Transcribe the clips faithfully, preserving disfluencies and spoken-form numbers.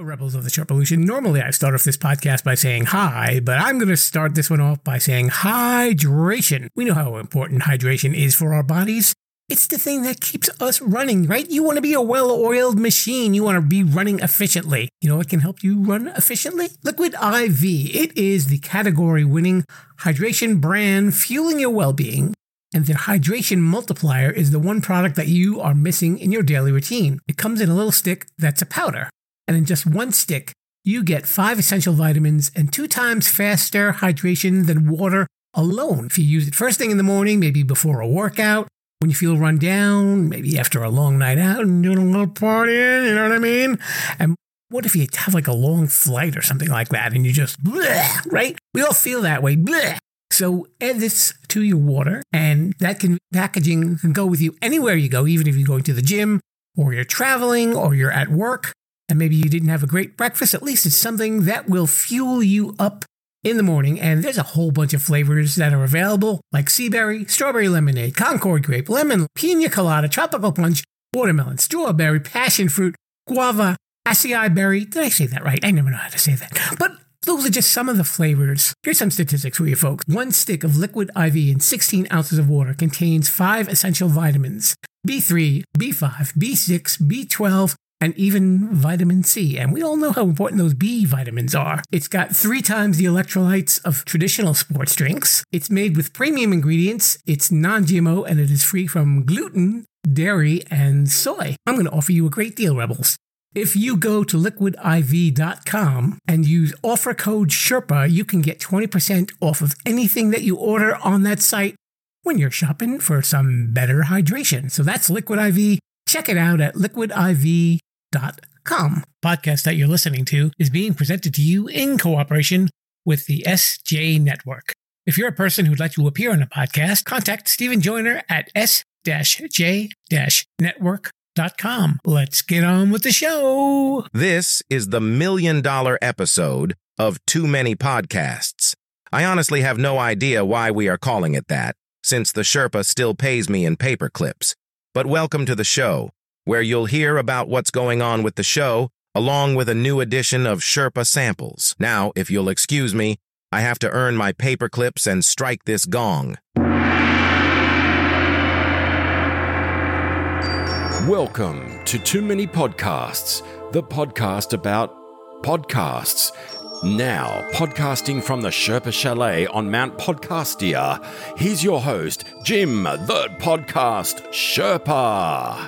Hello, Rebels of the Sharpolution. Normally, I start off this podcast by saying hi, but I'm going to start this one off by saying hydration. We know how important hydration is for our bodies. It's the thing that keeps us running, right? You want to be a well-oiled machine. You want to be running efficiently. You know what can help you run efficiently? Liquid I V. It is the category-winning hydration brand fueling your well-being. And their hydration multiplier is the one product that you are missing in your daily routine. It comes in a little stick that's a powder. And in just one stick, you get five essential vitamins and two times faster hydration than water alone. If you use it first thing in the morning, maybe before a workout, when you feel run down, maybe after a long night out and doing a little partying, you know what I mean? And what if you have like a long flight or something like that and you just, bleh, right? We all feel that way, bleh. So add this to your water, and that can packaging can go with you anywhere you go, even if you're going to the gym, or you're traveling, or you're at work, and maybe you didn't have a great breakfast. At least it's something that will fuel you up in the morning, and there's a whole bunch of flavors that are available, like sea berry, strawberry lemonade, Concord grape, lemon, pina colada, tropical punch, watermelon, strawberry, passion fruit, guava, acai berry. Did I say that right? I never know how to say that. But those are just some of the flavors. Here's some statistics for you folks. One stick of liquid I V in sixteen ounces of water contains five essential vitamins: B three, B five, B six, B twelve, and even vitamin C. And we all know how important those B vitamins are. It's got three times the electrolytes of traditional sports drinks. It's made with premium ingredients. It's non-G M O, and it is free from gluten, dairy, and soy. I'm going to offer you a great deal, Rebels. If you go to liquid I V dot com and use offer code Sherpa, you can get twenty percent off of anything that you order on that site when you're shopping for some better hydration. So that's Liquid I V. Check it out at liquid I V dot com. Podcast that you're listening to is being presented to you in cooperation with the S J Network. If you're a person who'd like to appear on a podcast, contact Stephen Joyner at S J network dot com. Let's get on with the show. This is the million dollar episode of Too Many Podcasts. I honestly have no idea why we are calling it that, since the Sherpa still pays me in paper clips. But welcome to the show, where you'll hear about what's going on with the show, along with a new edition of Sherpa Samples. Now, if you'll excuse me, I have to earn my paper clips and strike this gong. Welcome to Too Many Podcasts, the podcast about podcasts. Now, podcasting from the Sherpa Chalet on Mount Podcastia, here's your host, Jim, the Podcast Sherpa.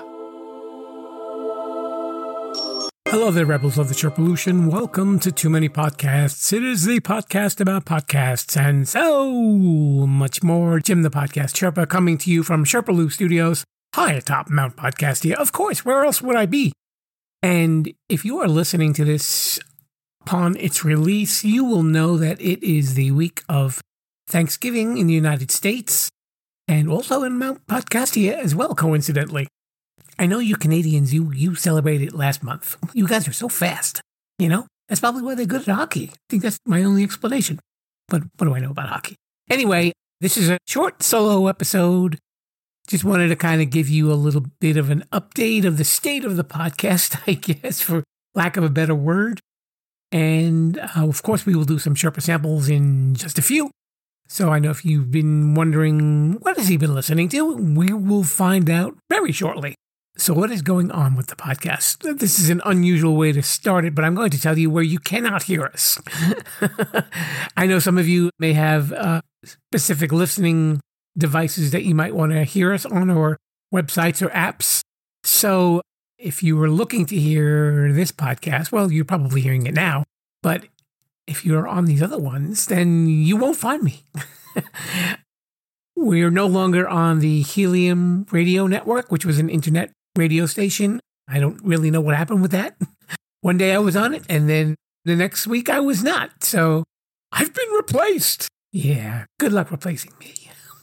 Hello there, Rebels of the Sharpolution. Welcome to Too Many Podcasts. It is the podcast about podcasts and so much more. Jim, the Podcast Sherpa, coming to you from Sherpaloo Studios, high atop Mount Podcastia. Of course, where else would I be? And if you are listening to this upon its release, you will know that it is the week of Thanksgiving in the United States and also in Mount Podcastia as well, coincidentally. I know you Canadians, you you celebrated last month. You guys are so fast, you know? That's probably why they're good at hockey. I think that's my only explanation. But what do I know about hockey? Anyway, this is a short solo episode. Just wanted to kind of give you a little bit of an update of the state of the podcast, I guess, for lack of a better word. And, uh, of course, we will do some Sherpa samples in just a few. So I know if you've been wondering, what has he been listening to? We will find out very shortly. So what is going on with the podcast? This is an unusual way to start it, but I'm going to tell you where you cannot hear us. I know some of you may have uh, specific listening devices that you might want to hear us on, or websites or apps. So if you were looking to hear this podcast, well, you're probably hearing it now. But if you're on these other ones, then you won't find me. We're no longer on the Helium Radio Network, which was an internet radio station. I don't really know what happened with that. One day I was on it, and then the next week I was not. So I've been replaced. Yeah, good luck replacing me.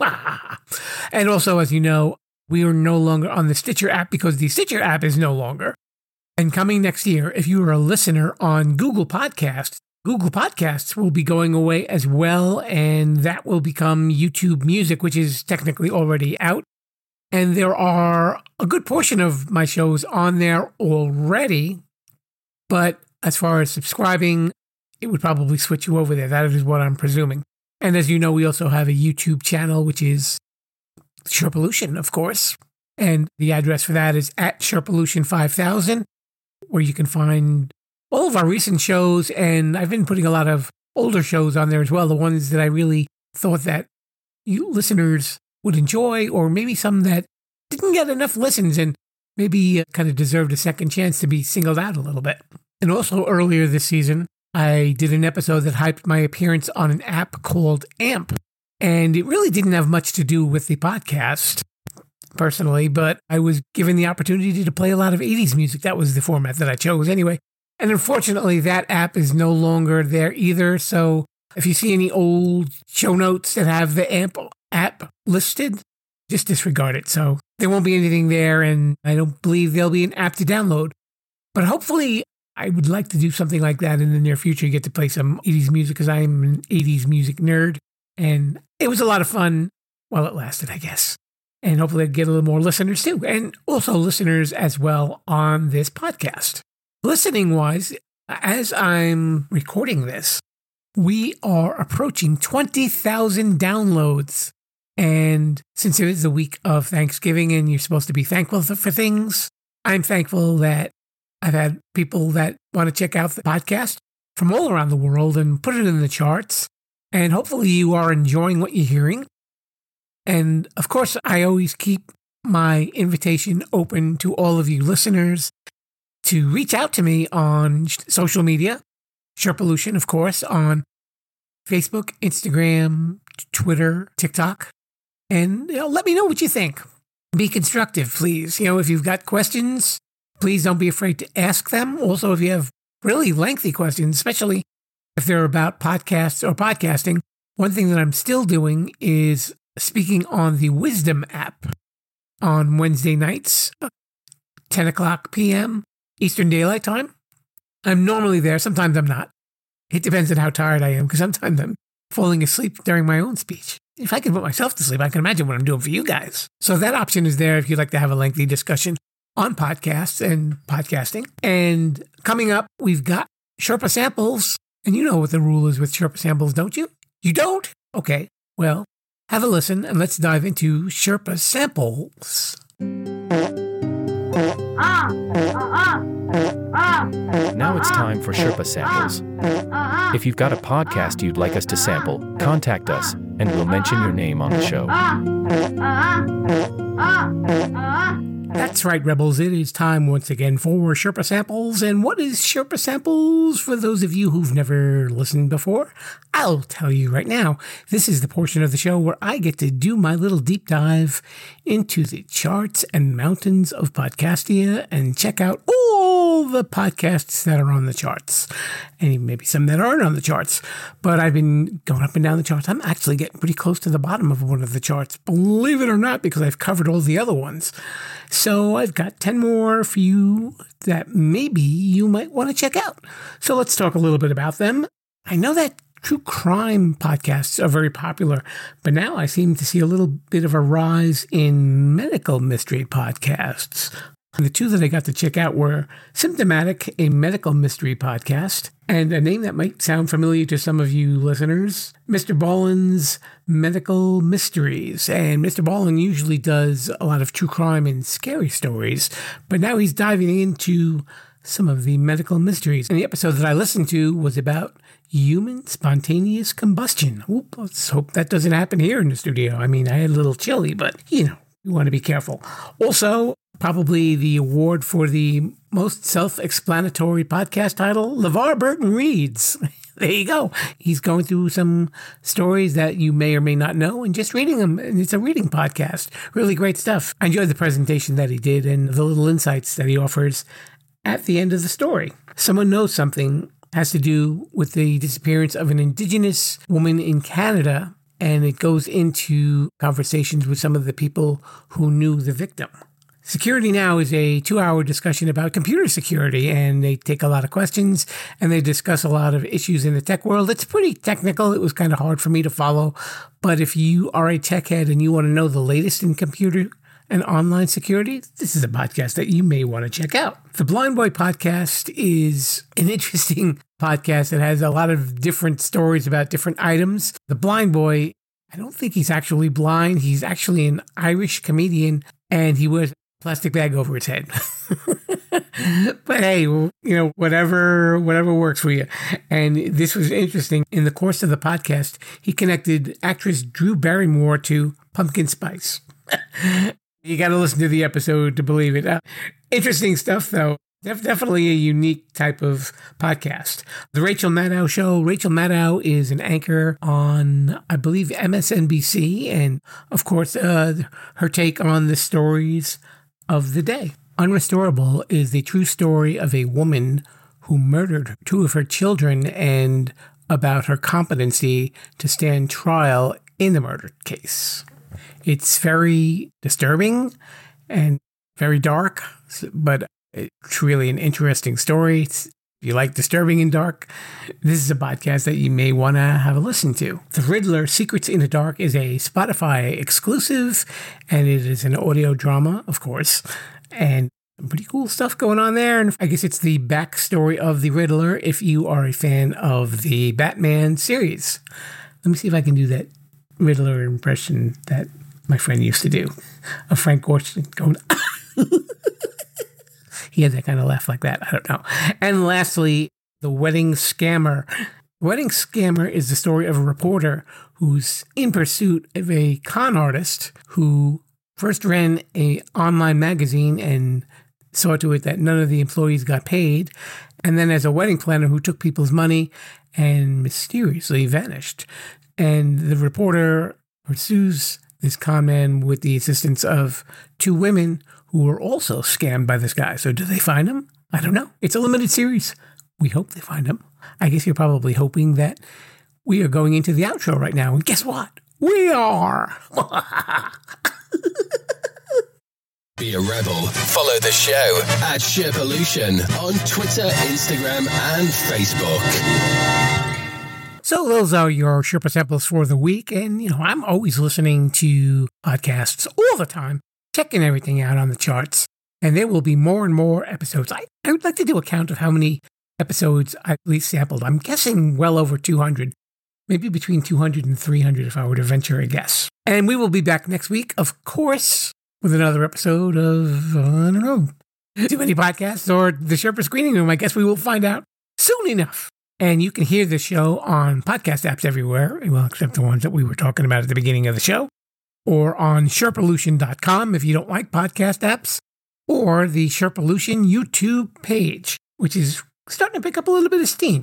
And also, as you know, we are no longer on the Stitcher app because the Stitcher app is no longer. And coming next year, if you are a listener on Google Podcasts, Google Podcasts will be going away as well, and that will become YouTube Music, which is technically already out. And there are a good portion of my shows on there already, but as far as subscribing, it would probably switch you over there. That is what I'm presuming. And as you know, we also have a YouTube channel, which is Sherpolution, of course. And the address for that is at Sherpolution five thousand, where you can find all of our recent shows. And I've been putting a lot of older shows on there as well, the ones that I really thought that you listeners would enjoy, or maybe some that didn't get enough listens and maybe kind of deserved a second chance to be singled out a little bit. And also earlier this season, I did an episode that hyped my appearance on an app called AMP. And it really didn't have much to do with the podcast, personally, but I was given the opportunity to play a lot of eighties music. That was the format that I chose anyway. And unfortunately, that app is no longer there either. So if you see any old show notes that have the AMP app listed, just disregard it. So there won't be anything there, and I don't believe there'll be an app to download. But hopefully, I would like to do something like that in the near future, get to play some eighties music, because I am an eighties music nerd. And it was a lot of fun while it lasted, I guess. And hopefully I'd get a little more listeners too, and also listeners as well on this podcast. Listening-wise, as I'm recording this, we are approaching twenty thousand downloads. And since it is the week of Thanksgiving and you're supposed to be thankful for things, I'm thankful that I've had people that want to check out the podcast from all around the world and put it in the charts. And hopefully you are enjoying what you're hearing. And of course, I always keep my invitation open to all of you listeners to reach out to me on social media, Sherpolution, of course, on Facebook, Instagram, Twitter, TikTok. And you know, let me know what you think. Be constructive, please. You know, if you've got questions, please don't be afraid to ask them. Also, if you have really lengthy questions, especially if they're about podcasts or podcasting, one thing that I'm still doing is speaking on the Wisdom app on Wednesday nights, ten o'clock p.m. Eastern Daylight Time. I'm normally there. Sometimes I'm not. It depends on how tired I am, because sometimes I'm falling asleep during my own speech. If I can put myself to sleep, I can imagine what I'm doing for you guys. So that option is there if you'd like to have a lengthy discussion on podcasts and podcasting. And coming up, we've got Sherpa Samples. And you know what the rule is with Sherpa Samples, don't you? You don't? Okay. Well, have a listen and let's dive into Sherpa Samples. Now it's time for Sherpa Samples. If you've got a podcast you'd like us to sample, contact us and we'll mention your name on the show. That's right, Rebels. It is time once again for Sherpa Samples. And what is Sherpa Samples? For those of you who've never listened before, I'll tell you right now. This is the portion of the show where I get to do my little deep dive into the charts and mountains of Podcastia and check out all the podcasts that are on the charts. And maybe some that aren't on the charts. But I've been going up and down the charts. I'm actually getting pretty close to the bottom of one of the charts, believe it or not, because I've covered all the other ones. So I've got ten more for you that maybe you might want to check out. So let's talk a little bit about them. I know that true crime podcasts are very popular, but now I seem to see a little bit of a rise in medical mystery podcasts. And the two that I got to check out were Symptomatic, a medical mystery podcast, and a name that might sound familiar to some of you listeners, Mister Ballen's Medical Mysteries. And Mister Ballen usually does a lot of true crime and scary stories, but now he's diving into some of the medical mysteries. And the episode that I listened to was about human spontaneous combustion. Oop, let's hope that doesn't happen here in the studio. I mean, I had a little chilly, but, you know, you want to be careful. Also, probably the award for the most self-explanatory podcast title, LeVar Burton Reads. There you go. He's going through some stories that you may or may not know and just reading them. And it's a reading podcast. Really great stuff. I enjoyed the presentation that he did and the little insights that he offers at the end of the story. Someone Knows Something has to do with the disappearance of an Indigenous woman in Canada, and it goes into conversations with some of the people who knew the victim. Security Now is a two-hour discussion about computer security, and they take a lot of questions, and they discuss a lot of issues in the tech world. It's pretty technical. It was kind of hard for me to follow, but if you are a tech head and you want to know the latest in computer and online security, this is a podcast that you may want to check out. The Blind Boy Podcast is an interesting podcast that has a lot of different stories about different items. The Blind Boy, I don't think he's actually blind. He's actually an Irish comedian, and he wears a plastic bag over his head. But hey, you know, whatever whatever works for you. And this was interesting. In the course of the podcast, he connected actress Drew Barrymore to pumpkin spice. You got to listen to the episode to believe it. Uh, interesting stuff, though. Def- definitely a unique type of podcast. The Rachel Maddow Show. Rachel Maddow is an anchor on, I believe, M S N B C. And, of course, uh, her take on the stories of the day. Unrestorable is the true story of a woman who murdered two of her children and about her competency to stand trial in the murder case. It's very disturbing and very dark, but it's really an interesting story. It's, if you like disturbing and dark, this is a podcast that you may want to have a listen to. The Riddler, Secrets in the Dark is a Spotify exclusive, and it is an audio drama, of course, and some pretty cool stuff going on there. And I guess it's the backstory of the Riddler if you are a fan of the Batman series. Let me see if I can do that Riddler impression that my friend used to do, of Frank Gorshin going, he had that kind of laugh like that. I don't know. And lastly, The Wedding Scammer. Wedding Scammer is the story of a reporter who's in pursuit of a con artist who first ran a online magazine and saw to it that none of the employees got paid, and then as a wedding planner who took people's money and mysteriously vanished. And the reporter pursues this con man with the assistance of two women who were also scammed by this guy. So do they find him? I don't know. It's a limited series. We hope they find him. I guess you're probably hoping that we are going into the outro right now. And guess what? We are. Be a rebel. Follow the show at Sherpolution on Twitter, Instagram, and Facebook. So those are your Sherpa samples for the week. And, you know, I'm always listening to podcasts all the time, checking everything out on the charts. And there will be more and more episodes. I, I would like to do a count of how many episodes I at least sampled. I'm guessing well over two hundred, maybe between two hundred and three hundred if I were to venture a guess. And we will be back next week, of course, with another episode of, uh, I don't know, Too Many Podcasts or the Sherpa Screening Room. I guess we will find out soon enough. And you can hear the show on podcast apps everywhere, well, except the ones that we were talking about at the beginning of the show, or on Sherpolution dot com if you don't like podcast apps, or the Sherpolution YouTube page, which is starting to pick up a little bit of steam.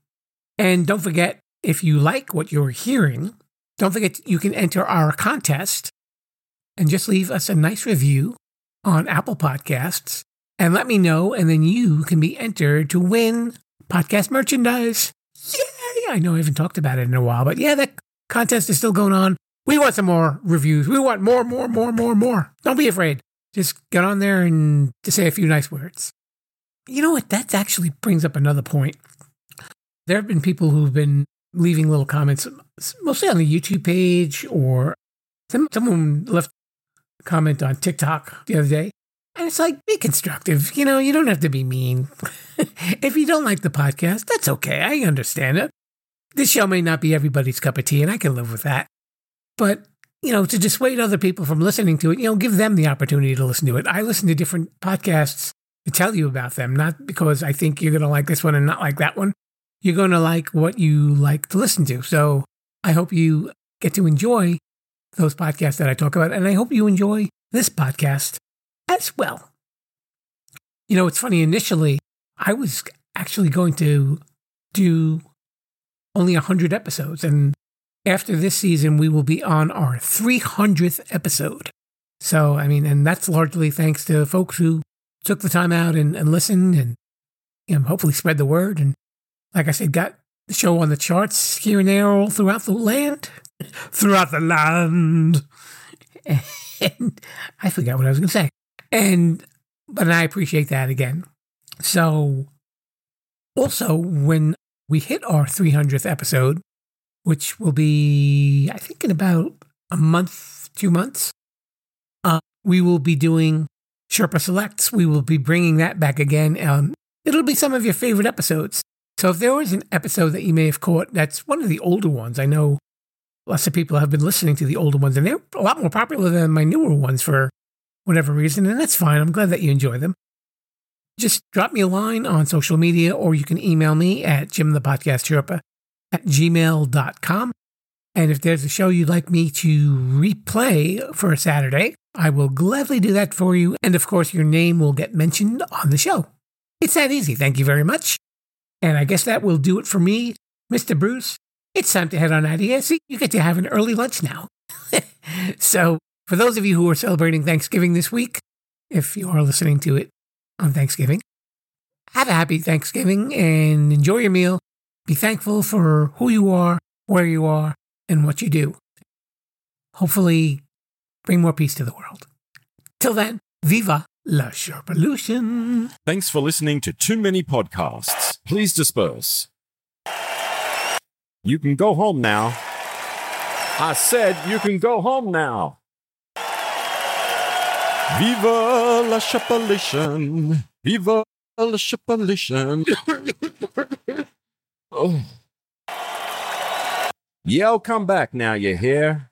And don't forget, if you like what you're hearing, don't forget you can enter our contest and just leave us a nice review on Apple Podcasts and let me know, and then you can be entered to win podcast merchandise. Yeah, I know I haven't talked about it in a while, but yeah, that contest is still going on. We want some more reviews. We want more, more, more, more, more. Don't be afraid. Just get on there and just say a few nice words. You know what? That actually brings up another point. There have been people who've been leaving little comments, mostly on the YouTube page, or some, someone left a comment on TikTok the other day. And it's like, be constructive. You know, you don't have to be mean. If you don't like the podcast, that's okay. I understand it. This show may not be everybody's cup of tea, and I can live with that. But, you know, to dissuade other people from listening to it, you know, give them the opportunity to listen to it. I listen to different podcasts to tell you about them, not because I think you're going to like this one and not like that one. You're going to like what you like to listen to. So I hope you get to enjoy those podcasts that I talk about, and I hope you enjoy this podcast as well. You know, it's funny, initially, I was actually going to do only one hundred episodes, and after this season, we will be on our three hundredth episode. So, I mean, and that's largely thanks to folks who took the time out and, and listened and, you know, hopefully spread the word. And like I said, got the show on the charts here and there all throughout the land. throughout the land. And I forgot what I was going to say. And, but I appreciate that again. So, also, when we hit our three hundredth episode, which will be, I think, in about a month, two months, uh, we will be doing Sherpa Selects. We will be bringing that back again. Um, it'll be some of your favorite episodes. So if there was an episode that you may have caught, that's one of the older ones. I know lots of people have been listening to the older ones, and they're a lot more popular than my newer ones for whatever reason, and that's fine. I'm glad that you enjoy them. Just drop me a line on social media, or you can email me at jimthepodcastsherpa at gmail dot com. And if there's a show you'd like me to replay for a Saturday, I will gladly do that for you. And of course, your name will get mentioned on the show. It's that easy. Thank you very much. And I guess that will do it for me, Mister Bruce. It's time to head on out of here. See, you get to have an early lunch now. So, for those of you who are celebrating Thanksgiving this week, if you are listening to it on Thanksgiving, have a happy Thanksgiving and enjoy your meal. Be thankful for who you are, where you are, and what you do. Hopefully, bring more peace to the world. Till then, viva la Sherpalution. Thanks for listening to Too Many Podcasts. Please disperse. You can go home now. I said you can go home now. Viva la Sherpalution. Viva la Sherpalution. Oh. Yeah, I'll come back now, you hear?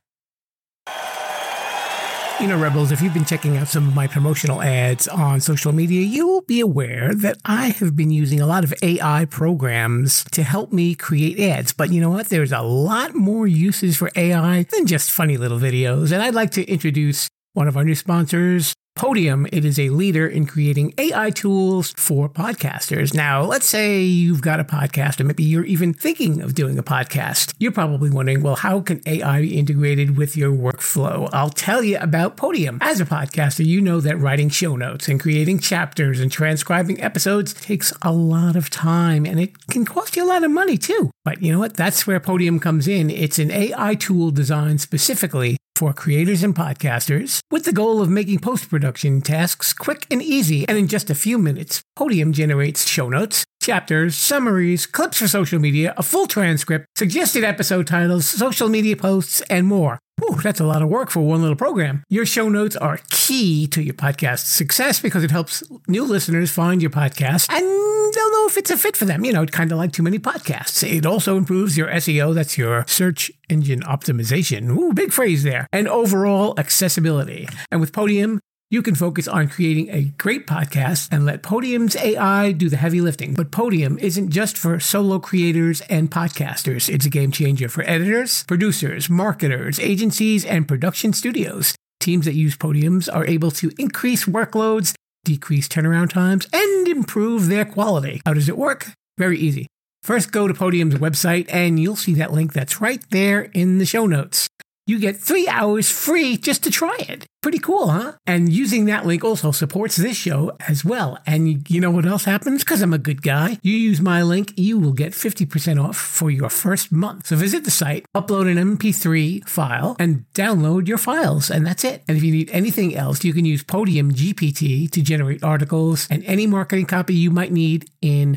You know, Rebels, if you've been checking out some of my promotional ads on social media, you will be aware that I have been using a lot of A I programs to help me create ads. But you know what? There's a lot more uses for A I than just funny little videos. And I'd like to introduce one of our new sponsors, Podium. It is a leader in creating A I tools for podcasters. Now, let's say you've got a podcast, or maybe you're even thinking of doing a podcast. You're probably wondering, well, how can A I be integrated with your workflow? I'll tell you about Podium. As a podcaster, you know that writing show notes and creating chapters and transcribing episodes takes a lot of time, and it can cost you a lot of money too. But you know what? That's where Podium comes in. It's an A I tool designed specifically for creators and podcasters, with the goal of making post-production tasks quick and easy. And in just a few minutes, Podium generates show notes, chapters, summaries, clips for social media, a full transcript, suggested episode titles, social media posts, and more. Whew, that's a lot of work for one little program. Your show notes are key to your podcast's success because it helps new listeners find your podcast and they'll know if it's a fit for them. You know, kind of like Too Many Podcasts. It also improves your S E O, that's your search engine optimization. Ooh, big phrase there. And overall accessibility. And with Podium, you can focus on creating a great podcast and let Podium's A I do the heavy lifting. But Podium isn't just for solo creators and podcasters. It's a game changer for editors, producers, marketers, agencies, and production studios. Teams that use Podiums are able to increase workloads, decrease turnaround times, and improve their quality. How does it work? Very easy. First, go to Podium's website, and you'll see that link that's right there in the show notes. You get three hours free just to try it. Pretty cool, huh? And using that link also supports this show as well. And you know what else happens? Because I'm a good guy. You use my link, you will get fifty percent off for your first month. So visit the site, upload an M P three file, and download your files. And that's it. And if you need anything else, you can use Podium G P T to generate articles and any marketing copy you might need in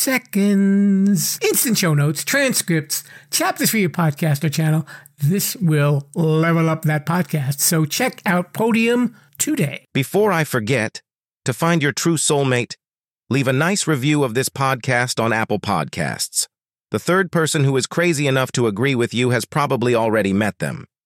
seconds. Instant show notes, transcripts, chapters for your podcast or channel. This will level up that podcast. So check out Podium today. Before I forget, to find your true soulmate, leave a nice review of this podcast on Apple Podcasts. The third person who is crazy enough to agree with you has probably already met them.